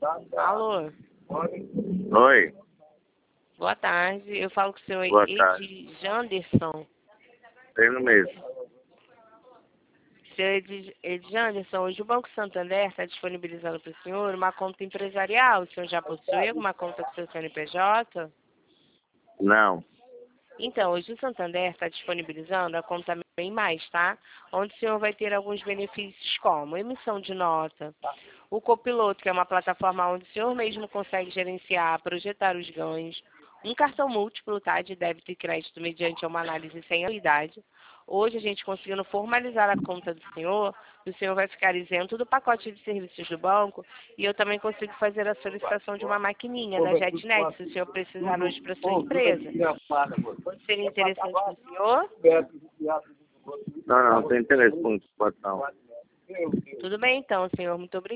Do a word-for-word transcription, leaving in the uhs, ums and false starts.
Alô? Oi, Boa tarde. Eu falo com o senhor boa tarde. Edi Janderson. Tenho mesmo. Senhor Edi Edi Janderson, hoje o Banco Santander está disponibilizando para o senhor uma conta empresarial. O senhor já possui alguma conta com seu C N P J? Não. Então, hoje o Santander está disponibilizando a conta Bem Mais, tá? Onde o senhor vai ter alguns benefícios como emissão de nota, o copiloto, que é uma plataforma onde o senhor mesmo consegue gerenciar, projetar os ganhos, um cartão múltiplo, tá? De débito e crédito mediante uma análise sem anuidade. Hoje a gente conseguindo formalizar a conta do senhor, o senhor vai ficar isento do pacote de serviços do banco e eu também consigo fazer a solicitação de uma maquininha da JetNet, se o senhor precisar hoje para sua empresa. Pode ser interessante para o senhor? Não, não, não tenho interesse com isso, pode não. Tudo bem então, senhor. Muito obrigada.